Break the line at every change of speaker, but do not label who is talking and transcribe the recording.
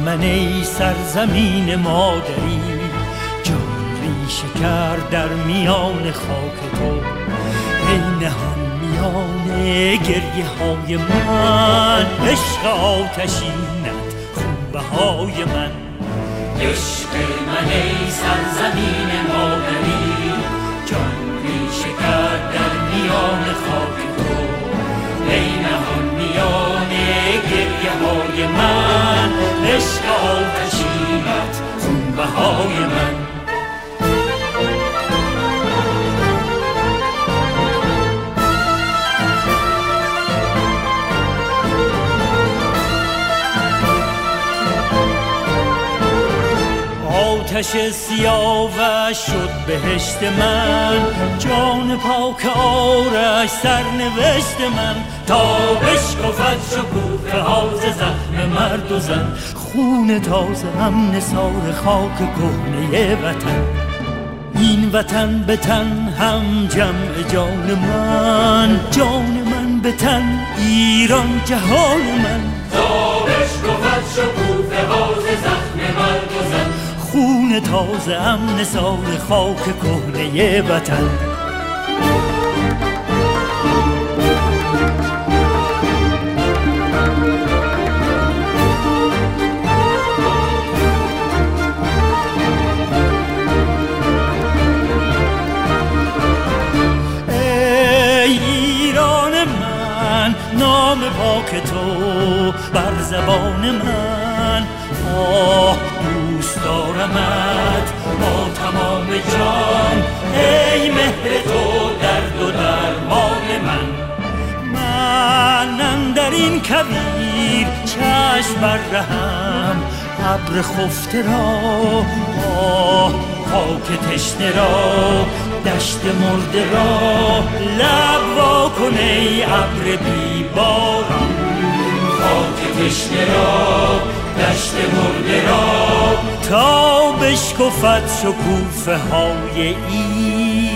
من ای سرزمین مادری، جان ریشه کرد در میان خاک تو. ای نهان میان گریه های من، عشق آتشینت خونبهای من.
عشق من ای سرزمین مادری، جان ریشه کرد در میان خاک تو. ای نهان میان گریه های من، عشق آتشینت خونبهای من.
آتش سیاوش شد بهشت من، جان پاک آرش سرنوشت من. تا بشکفد شکوفه ها ز زخم مرد و زن، خون تازه هم نثار خاک کهنه وطن. این وطن به تن هم جمع جان من، جان من به تن ایران جهان من.
تا بشکفد شکوفه ها ز زخم مرد و زن،
خون تازه ام نثار خاک کهنه وطن. ای ایران من، نام پاک تو بر زبان من. دوست دارمت با تمام جان، ای مهر تو درد و درمان من. من اندر این کویر چشم بر رهم، ابر خفته را خاک تشنه را، دشت مرده را لب وا کن ای ابر بی باران. خاک تشنه را، دشت مرده را، تا بشکفد شکوفه های